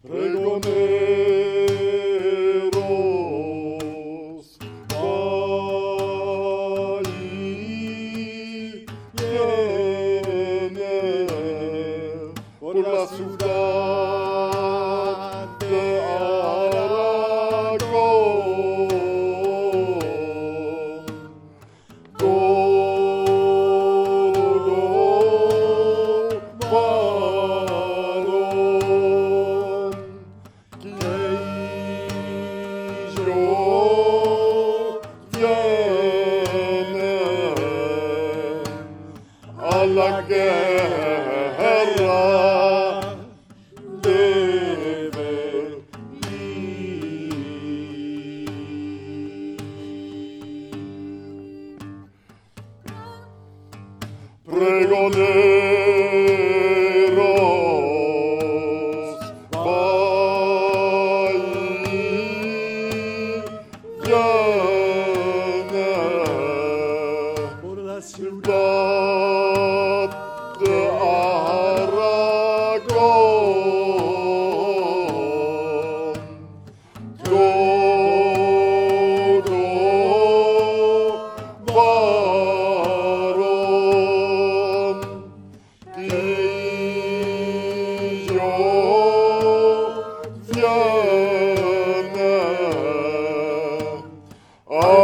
Pregoneros, ahí viene por la ciudad de Aragón. Todo varón que yo viene a la guerra debe ir. Pregoneros, viene por la ciudad de Aragón. Todo varón que yo viene a